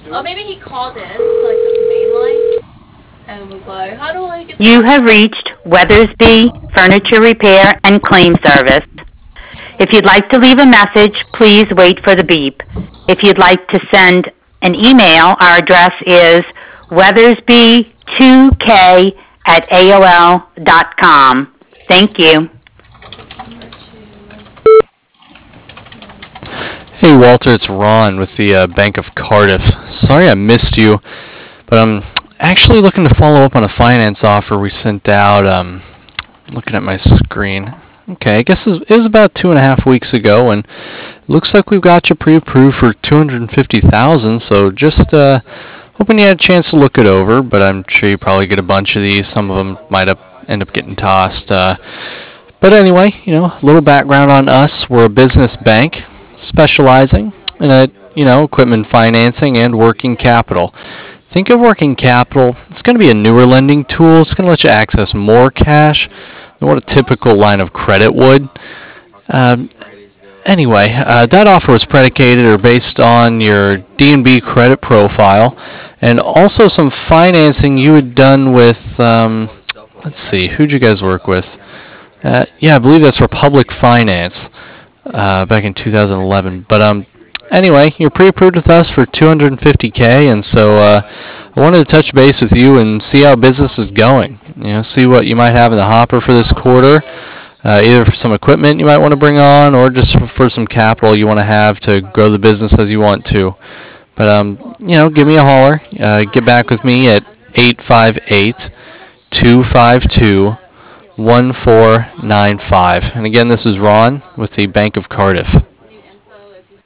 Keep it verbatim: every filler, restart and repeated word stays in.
Or maybe he called in to like the main line and was like, how do I get You the... have reached Weathersby Furniture Repair and Claim Service. If you'd like to leave a message, please wait for the beep. If you'd like to send an email, our address is weathersby two k at A O L dot com. Thank you. Hey Walter, it's Ron with the uh, Bank of Cardiff. Sorry I missed you, but I'm actually looking to follow up on a finance offer we sent out. Um, looking at my screen. Okay, I guess it was about two and a half weeks ago, and it looks like we've got you pre-approved for two hundred fifty thousand dollars, so just uh, hoping you had a chance to look it over, but I'm sure you probably get a bunch of these. Some of them might up, end up getting tossed. Uh, but anyway, you know, a little background on us. We're a business bank specializing in a, you know, equipment financing and working capital. Think of working capital, it's going to be a newer lending tool. It's going to let you access more cash than what a typical line of credit would. Um, anyway, uh, that offer was predicated or based on your D and B credit profile and also some financing you had done with, um, let's see, who'd you guys work with? Uh, yeah, I believe that's Republic Finance. Uh, back in two thousand eleven. But um, anyway, you're pre-approved with us for two hundred fifty K, and so uh, I wanted to touch base with you and see how business is going. You know, see what you might have in the hopper for this quarter, uh, either for some equipment you might want to bring on, or just for, for some capital you want to have to grow the business as you want to. But um, you know, give me a holler. Uh, get back with me at eight five eight, two five two, one four nine five. And again, this is Ron with the Bank of Cardiff.